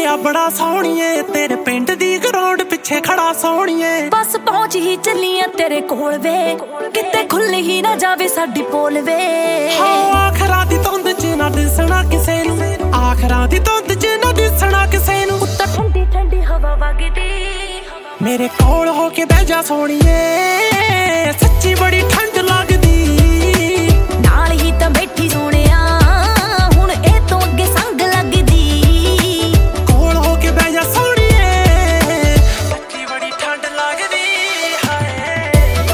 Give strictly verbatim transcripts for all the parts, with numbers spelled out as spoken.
ਲੱਗਿਆ ਬੜਾ ਸੋਹਣੀਏ ਤੇਰੇ ਪਿੰਡ ਦੀ ਗਰਾਊਂਡ ਪਿੱਛੇ ਖੜਾ ਸੋਹਣੀਏ। ਬਸ ਪਹੁੰਚ ਹੀ ਚੱਲੀਆਂ ਤੇਰੇ ਕੋਲ ਵੇ, ਕਿਤੇ ਖੁੱਲ ਹੀ ਨਾ ਜਾਵੇ ਸਾਡੀ ਪੋਲ ਵੇ। ਹਾਂ ਆਖਰਾਂ ਦੀ ਧੁੰਦ ਚ ਨਾ ਦਿਸਣਾ ਕਿਸੇ ਨੂੰ, ਆਖਰਾਂ ਦੀ ਧੁੰਦ ਚ ਨਾ ਦਿਸਣਾ ਕਿਸੇ ਨੂੰ। ਉੱਤੋਂ ਠੰਡੀ ਠੰਡੀ ਹਵਾ ਵਗਦੀ, ਮੇਰੇ ਕੋਲ ਹੋ ਕੇ ਬਹਿ ਜਾ ਸੋਹਣੀਏ, ਸੱਚੀ ਬੜੀ ਠੰਡ ਲੱਗਦੀ। ਨਾਲ ਹੀ ਤਾਂ ਬੈਠੀ ਸੋਹਣਿਆ, ਹੁਣ ਇਹ ਤੋਂ ਅੱਗੇ ਸੰਗ ਲੱਗਦੀ। ਕੋਲ ਹੋ ਕੇ ਬਹਿ ਜਾ ਸੋਹਣੀਏ, ਸੱਚੀ ਬੜੀ ਠੰਡ ਲੱਗਦੀ। ਹਾਏ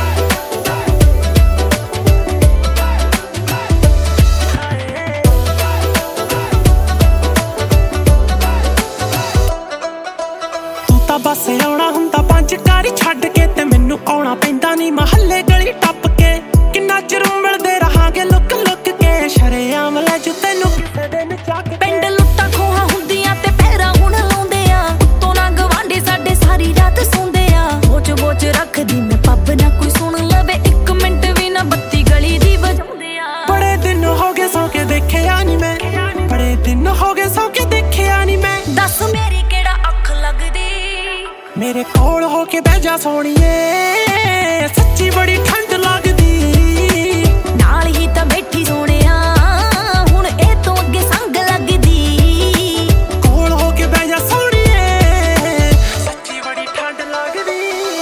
ਤੂੰ ਤਾਂ ਬਸ ਆਉਣਾ ਹੁੰਦਾ ਪੰਜ ਘਰ ਛੱਡ ਕੇ, ਤੇ ਮੈਨੂੰ ਆਉਣਾ ਪੈਂਦਾ ਨੀ ਮਹੱਲੇ ਗਲੀ ਟੱਪ ਕੇ। ਕਿੰਨਾ ਚਿਰ ਮਿਲਦੇ ਰਹਾਂਗੇ ਲੁੱਕ ਲੁੱਕ ਕੇ, ਸ਼ਰੇਆਮ ਲੈ ਜੂ ਤੈਨੂੰ ਕਿਸੇ ਦਿਨ ਚੱਕ ਕੇ। ਪਿੰਡ ਲੁੱਟਾਂ ਖੋਹਾਂ ਹੁੰਦੀਆਂ ਤੇ ਪਹਿਰਾ ਹੁਣ ਲਾਉਂਦੇ ਆ, ਉੱਤੋਂ ਨਾ ਗਵਾਂਢੀ ਸਾਡੇ ਸਾਰੀ ਰਾਤ ਸੌਂਦੇ ਆ। ਬੋਚ ਬੋਚ ਰੱਖਦੀ ਮੈਂ ਪੱਬ ਨਾ ਕੋਈ ਸੁਣ ਲਵੇ, ਇੱਕ ਮਿੰਟ ਵੀ ਨਾ ਬੱਤੀ ਗਲੀ ਦੀ ਵਜਾਉਂਦੇ ਆ। ਬੜੇ ਦਿਨ ਹੋ ਗਏ ਸੌ ਕੇ ਦੇਖਿਆ ਨੀ ਮੈਂ, ਬੜੇ ਦਿਨ ਹੋ ਗਏ ਸੌ ਕੇ ਦੇਖਿਆ ਨੀ ਮੈਂ। ਦੱਸ ਮੇਰੀ ਕਿਹੜਾ ਅੱਖ ਲੱਗਦੀ, ਮੇਰੇ ਕੋਲ ਹੋ ਕੇ ਬਹਿ ਜਾ ਸੋਹਣੀਏ, ਸੱਚੀ ਬੜੀ ਠੰਡ ਲੱਗਦੀ। ਨਾਲ ਹੀ ਤਾਂ ਬੈਠੀ ਸੋਹਣਿਆ, ਹੁਣ ਇਹ ਤੋਂ ਅੱਗੇ ਸੰਗ ਲੱਗਦੀ। ਕੋਲ ਹੋ ਕੇ ਬਹਿ ਜਾ ਸੋਹਣੀਏ, ਸੱਚੀ ਬੜੀ ਠੰਡ ਲੱਗਦੀ।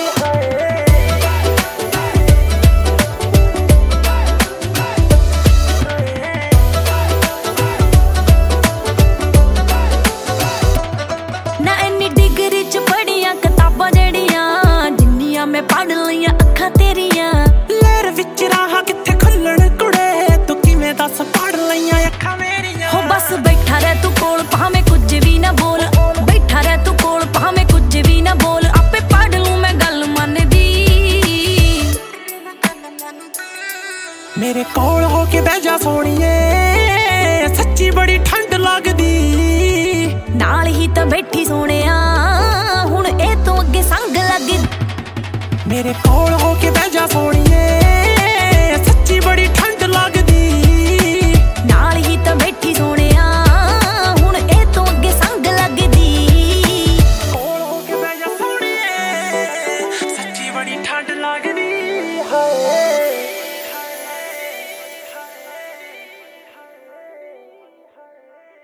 ਨਾ ਇੰਨੀ ਡਿਗਰੀ ਚ ਪੜੀਆਂ ਕਿਤਾਬਾਂ ਜਿਹੜੀਆਂ, ਜਿੰਨੀਆਂ ਮੈਂ ਪੜ੍ਹ ਲਈਆਂ ਅੱਖਾਂ ਤੇਰੀਆਂ। ਲਹਿਰ ਵਿੱਚ ਰਾਹਾਂ ਕਿੱਥੇ ਖੁੱਲਣ ਕੁੜੇ, ਤੂੰ ਕਿਵੇਂ ਦੱਸ ਪੜ੍ਹ ਲਈਆਂ ਅੱਖਾਂ ਮੇਰੀਆਂ। ਹੋ ਬਸ ਬੈਠਾ ਰਹਿ ਤੂੰ ਕੋਲ, ਭਾਵੇਂ ਕੁਝ ਵੀ ਨਾ ਬੋਲ। ਬੈਠਾ ਰਹਿ ਤੂੰ ਕੋਲ, ਭਾਵੇਂ ਕੁਝ ਵੀ ਨਾ ਬੋਲ, ਆਪੇ ਪੜ੍ਹ ਲੂੰ ਮੈਂ ਗੱਲ ਮੰਨਦੀ। ਮੇਰੇ ਕੋਲ ਹੋ ਕੇ ਬਹਿ ਜਾ ਸੋਹਣੀਏ, ਸੱਚੀ ਬੜੀ ਠੰਡ ਲੱਗਦੀ। ਨਾਲ ਹੀ ਤਾਂ ਬੈਠੀ ਸੋਹਣਿਆ, ਹੁਣ ਇਹ ਤੋਂ ਅੱਗੇ ਸੰਗ ਲੱਗਦੀ। ਮੇਰੇ ਕੋਲ ਹੋ ਕੇ ਬਹਿ ਜਾ ਸੋਹਣੀਏ, ਸੱਚੀ ਬੜੀ ਠੰਡ